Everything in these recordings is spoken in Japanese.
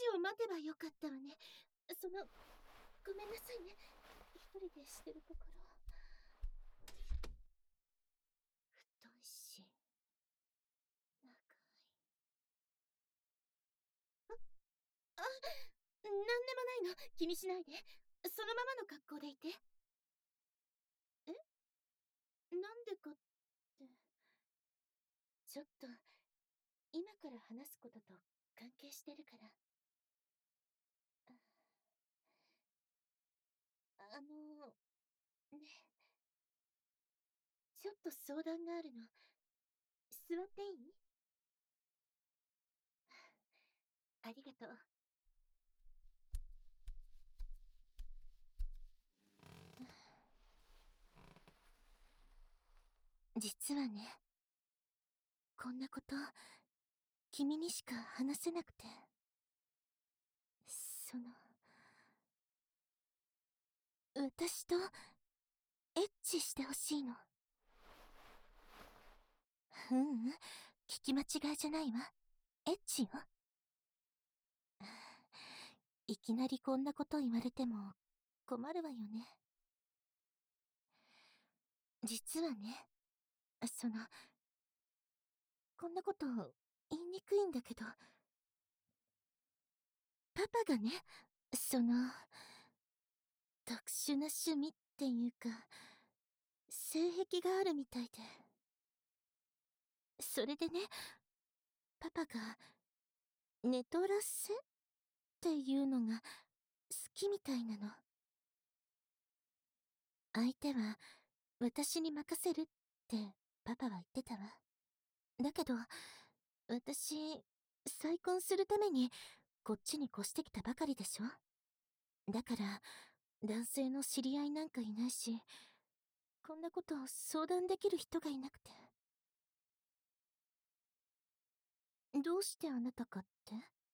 を待てばよかったわね。ごめんなさいね。一人でしてるところ。太いし、長い。なんでもないの。気にしないで。そのままの格好でいて。なんでかって。ちょっと、今から話すことと関係してるから。ね、ちょっと相談があるの。座っていい？ありがとう。実はね、こんなこと、君にしか話せなくて。私と、エッチしてほしいの。聞き間違いじゃないわ。エッチよ。いきなりこんなこと言われても困るわよね。実はね、こんなこと言いにくいんだけど、パパがね、特殊な趣味っていうか、性癖があるみたいで。それでね、パパが、寝取らせっていうのが好きみたいなの。相手は私に任せるってパパは言ってたわ。だけど、私、再婚するためにこっちに越してきたばかりでしょ。だから、男性の知り合いなんかいないし、こんなことを相談できる人がいなくて。どうしてあなたかって？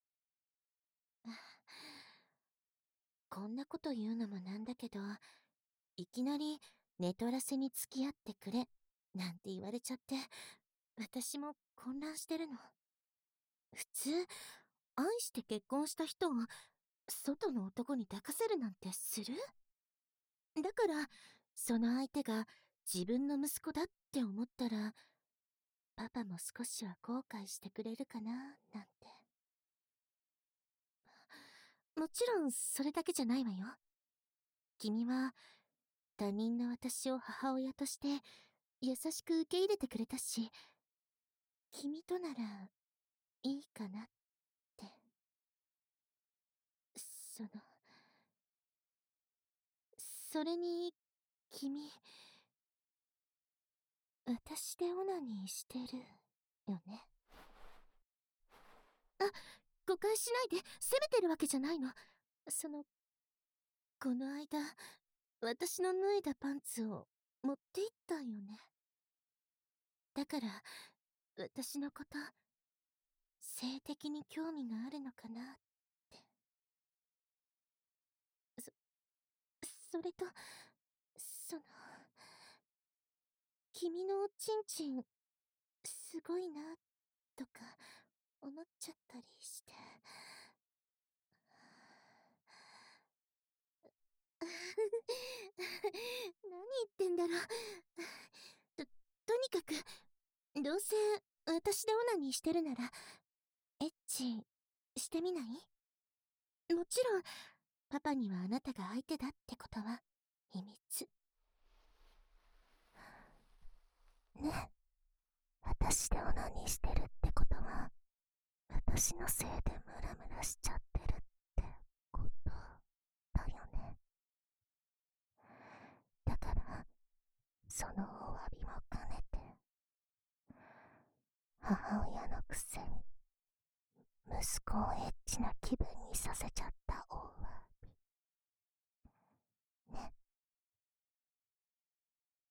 こんなこと言うのもなんだけど、いきなり寝取らせに付き合ってくれ、なんて言われちゃって、私も混乱してるの。普通、愛して結婚した人を、外の男に抱かせるなんてする？だから、その相手が自分の息子だって思ったら、パパも少しは後悔してくれるかな、なんて。もちろんそれだけじゃないわよ。君は他人の私を母親として優しく受け入れてくれたし、君とならいいかなって。それに、君、私でオナニーしてるよね。あ、誤解しないで、責めてるわけじゃないの。この間、私の脱いだパンツを持って行ったよね。だから、私のこと、性的に興味があるのかなって。それと、その、君のおちんちん、すごいな、とか、思っちゃったりして。何言ってんだろう。とにかく、どうせ私でオナニーしてるなら、エッチしてみない？もちろん、パパにはあなたが相手だってことは秘密。ね。私でオナニーしてるってことは、私のせいでムラムラしちゃってるってことだよね。だから、そのお詫びも兼ねて、母親のくせに、息子をエッチな気分にさせちゃっ